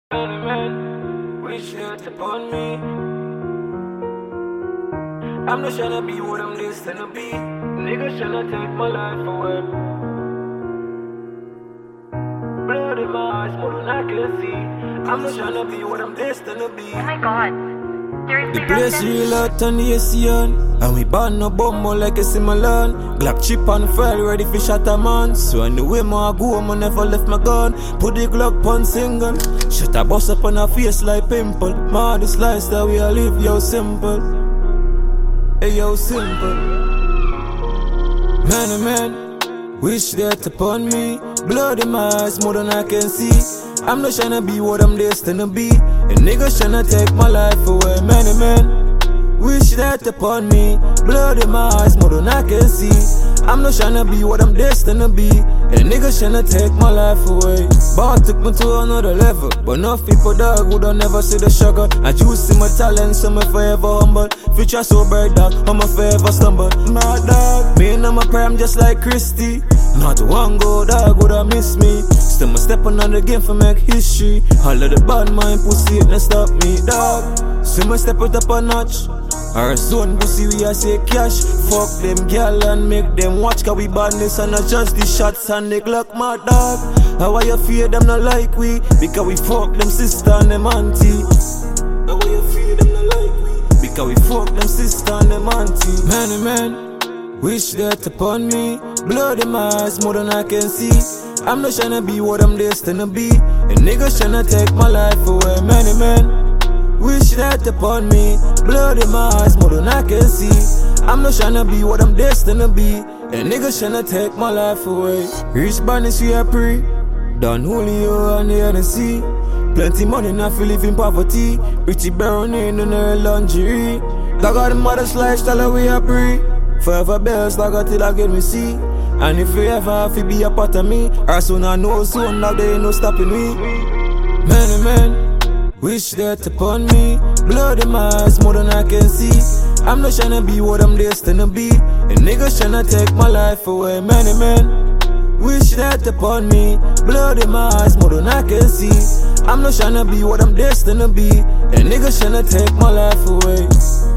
Man, wish it upon me. I'm not tryna be what I'm destined to be. Niggas tryna take my life away. Blood in my eyes, more than I can see. I'm not tryna be what I'm destined to be. Oh my god. The place real out on the ASEAN. And we ban no bumbo like a Similan. Glock chip on file ready for shot a man. So on the way I go, I never left my gun. Put the Glock on single. Shut a bust up on her face like pimple. Man, this lifestyle we all live, yo simple. Hey yo simple. Man, wish that upon me. Blood in my eyes more than I can see. I'm not tryna be what I'm destined to be. And niggas tryna take my life away. Man, wish that upon me. Blood in my eyes more than I can see. I'm not tryna be what I'm destined to be. And niggas tryna take my life away. But took me to another level. But enough people dog would never see the struggle. I choose see my talent, so me forever humble. Future so bright dog, I'ma forever stumble. Nah dog, me and my prime just like Christy. Not one go dog woulda miss me. Still my stepping on the game for make history. All of the bad mind pussy it not stop me dog. So my step it up a notch. Our zone pussy we a say cash. Fuck them gal and make them watch. Cause we badness and not just the shots and the Glock my dog. How are you fear them not like we? Because we fuck them sister and them auntie. How are you fear them not like we? Because we fuck them sister and them auntie. Man, wish that upon me. Blood in my eyes more than I can see. I'm not tryna be what I'm destined to be. And niggas tryna take my life away. Man, wish that upon me. Blood in my eyes more than I can see. I'm not tryna be what I'm destined to be. And niggas tryna take my life away. Rich badness we are pre. Don Julio and the NC. Plenty money not feel live in poverty. Pretty brown in her lingerie. Dog got the mother's lifestyle we are pre. Forever bells like a till I get me see. And if you ever have to be a part of me, or soon I know soon that there ain't no stopping me. Man, wish that upon me. Blood in my eyes more than I can see. I'm not tryna be what I'm destined to be. And niggas tryna take my life away. Man, wish that upon me. Blood in my eyes more than I can see. I'm not tryna be what I'm destined to be. And niggas tryna take my life away.